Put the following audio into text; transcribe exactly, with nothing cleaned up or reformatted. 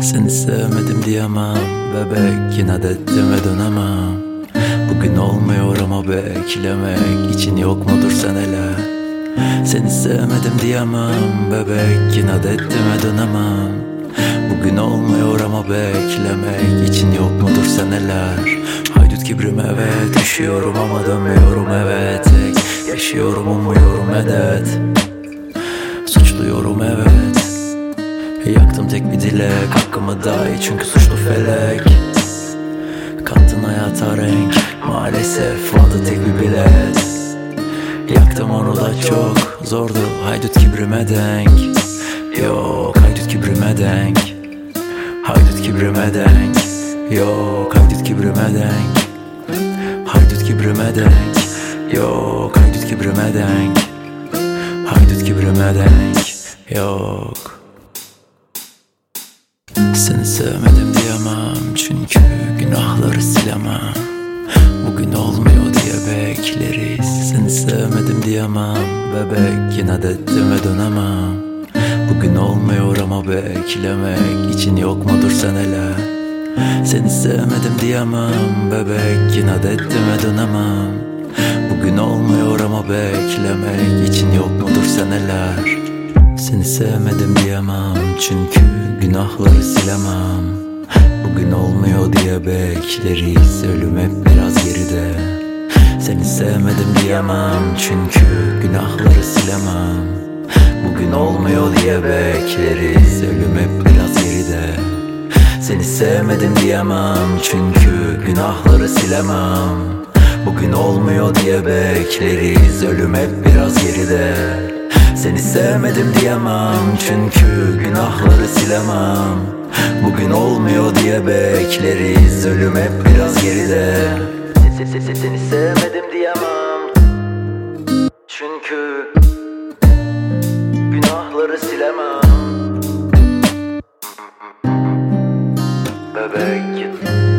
Seni sevmedim diyemem bebek, inat ettim ve dönemem. Bugün olmuyor ama beklemek için yok mudur sen hele? Seni sevmedim diyemem bebek, inat ettim ve dönemem. Bugün olmuyor ama beklemek için yok mudur seneler? Haydut kibrim evet, üşüyorum ama dönmüyorum evet. Tek yaşıyorum, umuyorum medet, suçluyorum evet. Yaktım tek bir dilek, hakkımı dahi çünkü suçlu felek. Kattın hayata renk, maalesef vardı tek bir bilet. Yaktım onu da çok zordu, haydut kibrime denk. Yok haydut kibrime denk, haydut kibrime denk. Yok haydut kibrime denk, haydut kibrime denk. Yok haydut kibrime denk, haydut kibrime denk. Yok. Seni sevmedim diyemem çünkü günahları silemem. Bugün olmuyor diye bekleriz. Seni sevmedim diyemem bebek, inat ettim ve dönemem. Bugün olmuyor ama beklemek için yok mudur sen hele? Seni sevmedim diyemem bebek, inat ettim ve dönemem. Bugün olmuyor ama beklemek için yok mudur seneler? Seni sevmedim diyemem çünkü günahları silemem. Bugün olmuyor diye bekleriz, ölüm hep biraz geride. Seni sevmedim diyemem çünkü günahları silemem. Bugün olmuyor diye bekleriz, ölüm hep biraz geride. Seni sevmedim diyemem çünkü günahları silemem. Bugün olmuyor diye bekleriz, ölüm hep biraz geride. Seni sevmedim diyemem çünkü günahları silemem. Bugün olmuyor diye bekleriz, ölüm hep biraz geride. Seni sevmedim diyemem çünkü günahları silemem. Bebek